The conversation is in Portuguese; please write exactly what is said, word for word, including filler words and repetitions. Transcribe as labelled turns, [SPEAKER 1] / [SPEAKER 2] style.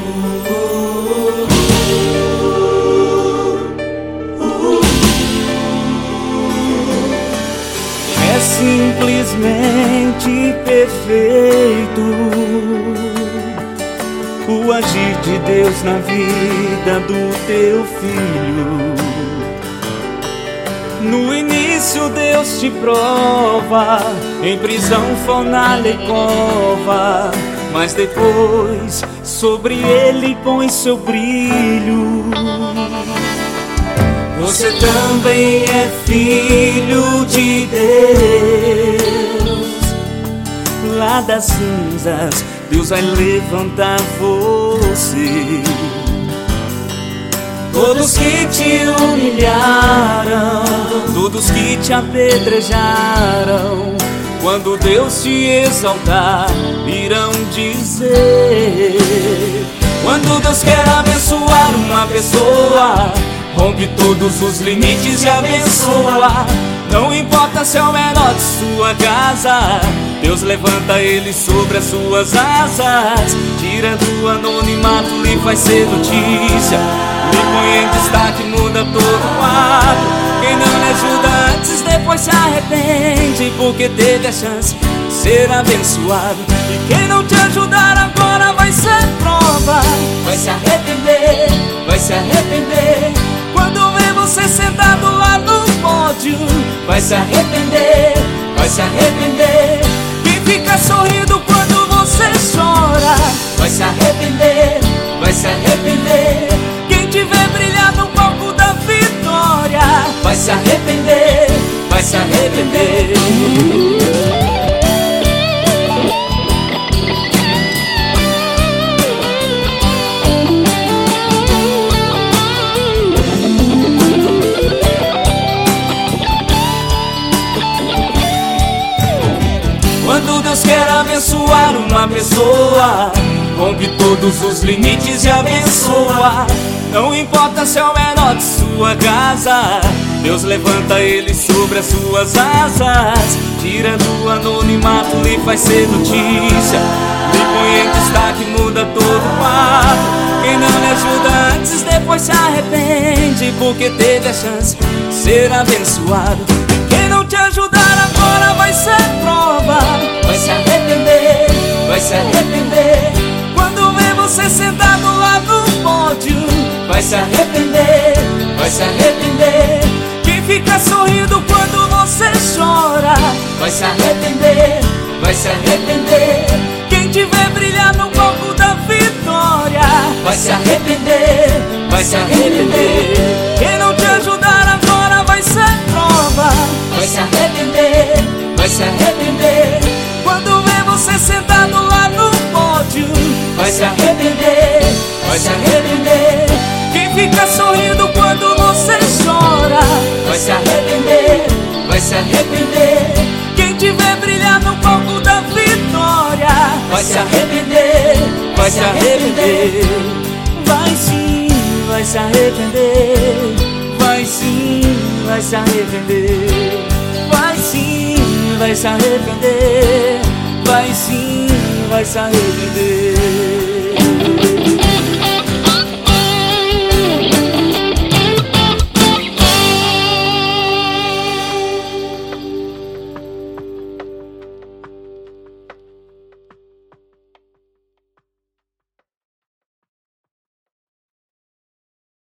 [SPEAKER 1] É simplesmente perfeito o agir de Deus na vida do teu filho. No início Deus te prova, em prisão, fornalha e cova, mas depois sobre ele põe seu brilho. Você também é filho de Deus. Lá das cinzas Deus vai levantar você. Todos que te humilharam, todos que te apedrejaram, quando Deus te exaltar, irão dizer. Quando Deus quer abençoar uma pessoa, rompe todos os limites e abençoa. Não importa se é o menor de sua casa, Deus levanta ele sobre as suas asas. Tira do anonimato, lhe faz ser notícia, lhe põe em destaque, muda todo o quadro. Quem não lhe ajuda antes, depois se arrepende, porque teve a chance de ser abençoado. E quem não te ajudar agora vai ser prova, vai se arrepender, vai se arrepender. Quando vê você sentado lá no pódio, vai se arrepender, vai se arrepender. Quem fica sorrindo quando você chora, vai se arrepender, vai se arrepender. Quem te vê brilhar no palco da vitória, vai se arrepender, vai se arrepender. Quando Deus quer abençoar uma pessoa, rompe todos os limites e abençoa. Não importa se é o menor de sua casa, Deus levanta ele sobre as suas asas. Tira do anonimato, lhe faz ser notícia, lhe põe em destaque, muda todo o quadro. Quem não lhe ajuda antes, depois se arrepende, porque teve a chance de ser abençoado. Quem não te ajudar agora vai ser prova, vai se arrepender, vai se arrepender. Quando vê você sentado lá no pódio, vai se arrepender, vai se arrepender. Quem fica sorrindo quando você chora, vai se arrepender, vai se arrepender. Quem te vê brilhar no palco da vitória, vai se arrepender, vai se arrepender. Quem não te ajudar agora vai ser prova, vai se arrepender, vai se arrepender. Quando vê você sentado lá no pódio, vai se arrepender, vai se arrepender. Quem fica sorrindo quando você chora, vai se arrepender, vai se arrepender. Quem te vê brilhar no palco da vitória, vai se arrepender, vai se arrepender. Vai sim, vai se arrepender, vai sim, vai se arrepender. Vai sim, vai se arrepender, vai sim, vai se arrepender.